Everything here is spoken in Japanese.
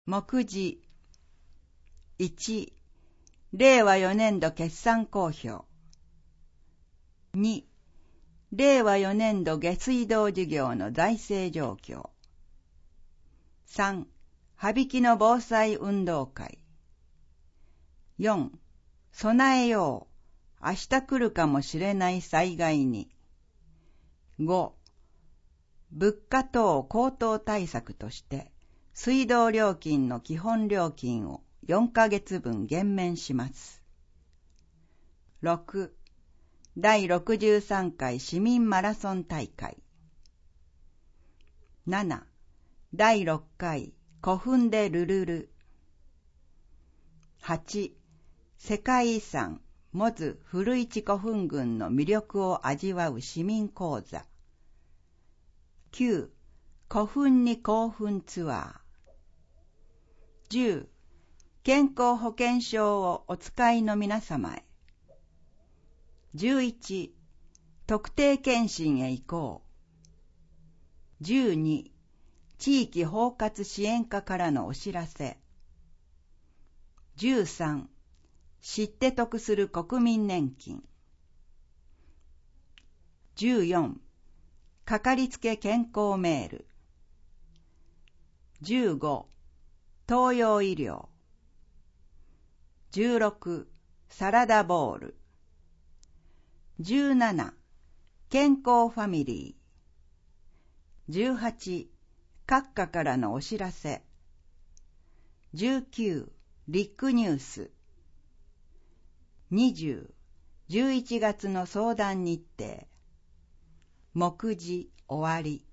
目次1、令和4年度決算公表。2、令和4年度下水道事業の財政状況。3、羽曳の防災運動会。4、備えよう、明日来るかもしれない災害に。5、物価等高騰対策として、水道料金の基本料金を4ヶ月分減免します。6、第63回市民マラソン大会。7、第6回古墳でルルル。8、世界遺産モズ古市古墳群の魅力を味わう市民講座。9、古墳に興奮ツアー。10、健康保険証をお使いの皆様へ。11、特定健診へ行こう。12、地域包括支援課からのお知らせ。13、知って得する国民年金。14、かかりつけ健康メール。15、東洋医療。16、サラダボール。17、健康ファミリー。18、閣下からのお知らせ。19、リックニュース。20、11月の相談日程。目次終わり。